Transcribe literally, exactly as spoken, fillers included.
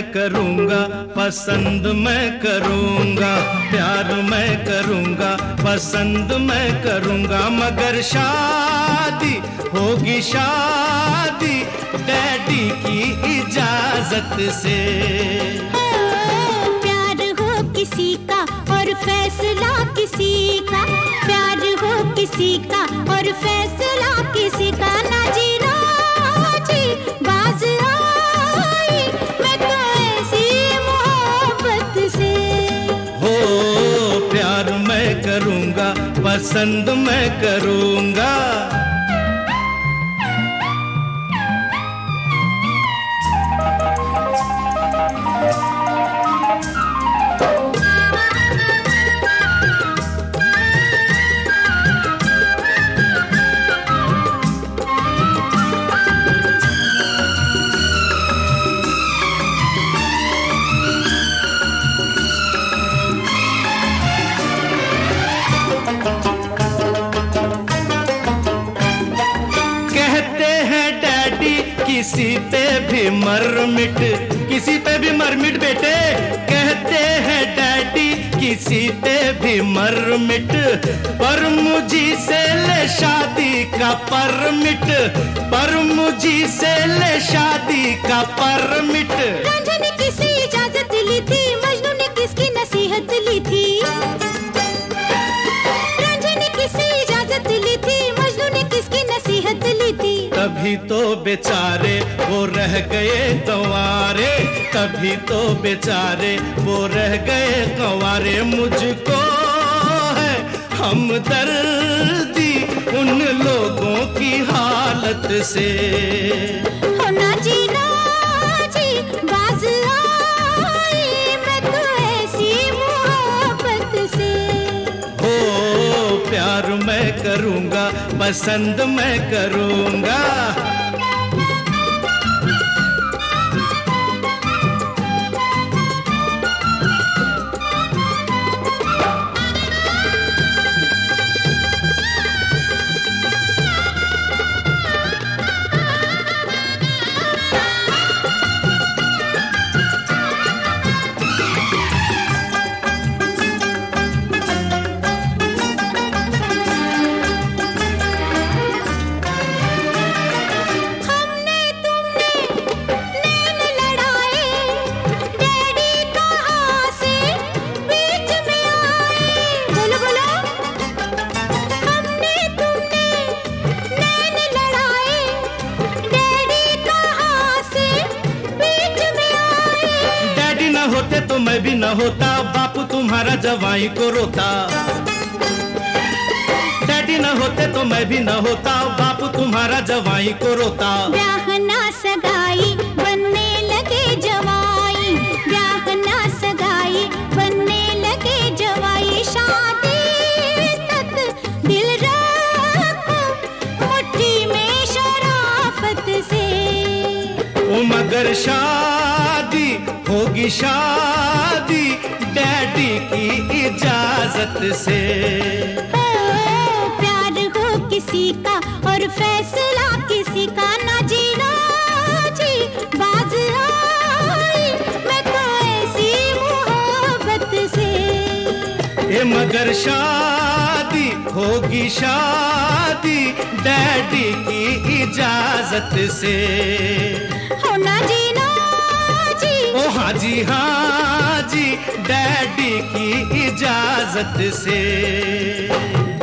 करूँगा, पसंद मैं करूँगा, प्यार मैं करूँगा, पसंद मैं करूँगा, मगर शादी होगी शादी डैडी की इजाजत से। प्यार हो किसी का और फैसला किसी का, प्यार हो किसी का और फैसला किसी का, ना जी ना जी बाज आई मैं तो ऐसी मोहब्बत से। हो प्यार मैं करूँगा, पसंद मैं करूँगा। किसी पे भी मरमिट, किसी पे भी मरमिट बेटे, कहते हैं डैडी किसी पे भी मरमिट, पर मुझी से ले शादी का परमिट, पर मुझी से ले शादी का परमिट। रांझा ने किसी इजाजत ली थी, मजनू ने किसकी नसीहत ली थी, रांझा ने किसी इजाजत ली थी, मजनू ने किसकी नसीहत ली थी। तभी तो बेचारे वो रह गए कंवारे, तभी तो बेचारे वो रह गए कंवारे, मुझको है हमदर्दी उन लोगों की हालत से। हो ना जी ना जी बाज आई मैं तो ऐसी मोहब्बत से। हो प्यार मैं करूँगा, पसंद मैं करूँगा। होते तो मैं भी न होता, बापू तुम्हारा जवाई को रोता। डैडी न होते तो मैं भी न होता, बापू तुम्हारा जवाई को रोता। ब्याह ना सगाई बनने लगे जवाई, ब्याह ना सगाई बनने लगे जवाई, शादी तक दिल रखो मुट्ठी में शराफत से। ओ मगर शादी होगी शादी डैडी की इजाजत से। ओ, प्यार हो किसी का और फैसला किसी का, ना जी ना जी बाज आई मैं तो ऐसी मोहब्बत से। ए मगर शादी होगी शादी डैडी की इजाजत से। हो ना जी ना ओ हाँ जी हाँ जी डैडी की इजाजत से।